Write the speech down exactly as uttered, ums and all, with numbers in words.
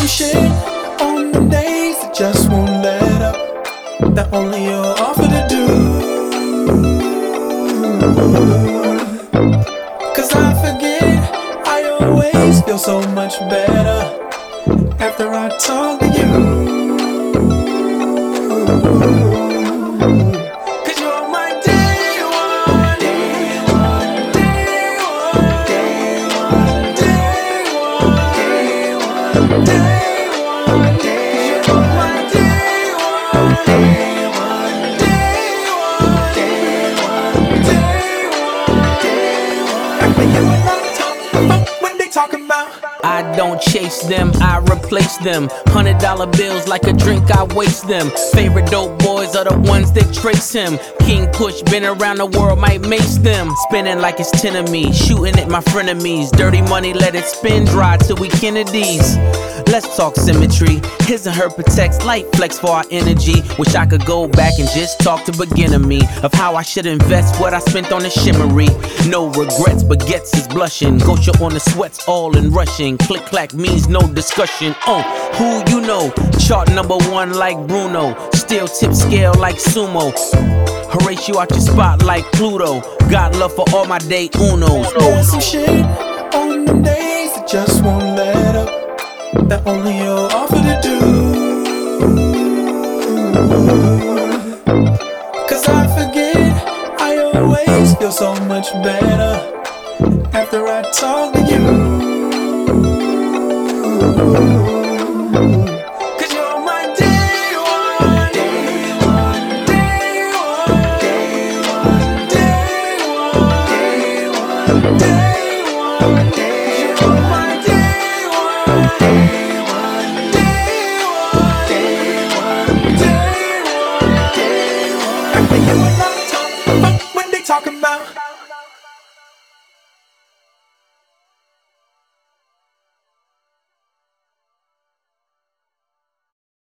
some shit on the days that just won't let up, that only you'll offer to do. Cause I forget, I always feel so much better after I talk to you. Cause you're my day one, day one, day one, day one, day one, day one, day one. You're my day one, day one, day one, day one, day one. After you and I talk, fuck what they talking about. I don't chase them, I replace them. Hundred dollar bills like a drink, I waste them. Favorite dope boys are the ones that trace him. King Kush, been around the world, might mace them. Spinning like it's ten of me, shooting at my frenemies. Dirty money, let it spin dry till we Kennedys. Let's talk symmetry. His and her protects, light flex for our energy. Wish I could go back and just talk to beginner me of how I should invest what I spent on the shimmery. No regrets, but gets is blushing. Gosha on the sweats, all in rushing. Click clack means no discussion. Oh, who you know? Chart number one like Bruno. Still tip scale like sumo. Horatio you out your spot like Pluto. Got love for all my day unos. There's some shit on the days that just won't let up, that only you'll offer to do. Cause I forget, I always feel so much better after I talk to you. Cause you're my day one, day one, day one, day one, day one, day one, day one. You're my day one, day one, day one, day one, day one, day one. After you and I talk, fuck what they talking about.